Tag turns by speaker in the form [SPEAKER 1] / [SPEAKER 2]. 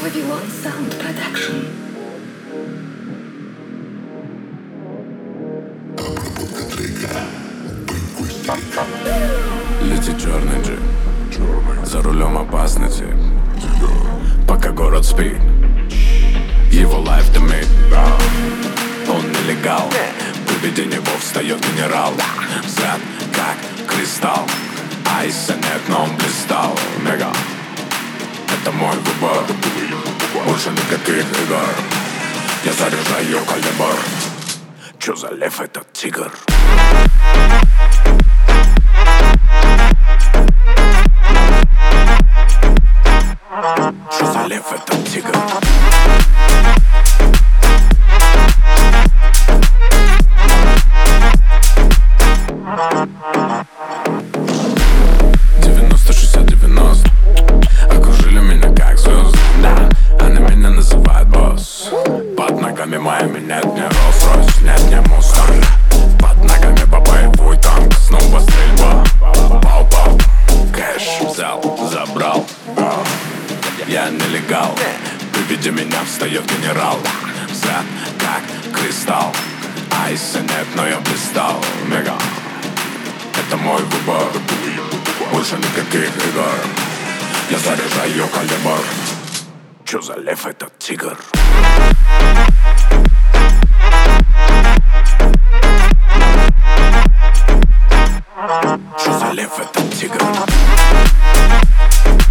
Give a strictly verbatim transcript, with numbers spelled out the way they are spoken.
[SPEAKER 1] Вавилон Саунд Продакшн.
[SPEAKER 2] Летит черный джип, за рулем опасности, пока город спит, его лайф дымит. Он нелегал, при виде него встает генерал. Взгляд как кристалл, айса нет, но он блистал. Мега, это мой выбор, больше никаких игр. Я заряжаю калибр. Чё за лев этот тигр? Чё за лев этот тигр? девяносто шестьдесят девяносто окружили меня как звезды, да, они меня называют босс. Под ногами моими нет ни Rolls-Royce, нет ни Mustang. Под ногами по боевой танк, снова стрельба. Пау-пау, кэш взял, забрал. Я нелегал, при виде меня встает генерал. Взгляд как кристалл, айса нет, но я блистал. Мега, это мой выбор, больше никаких игр. Я заряжаю калибр. Чё за лев этот тигр? Чё за лев этот тигр?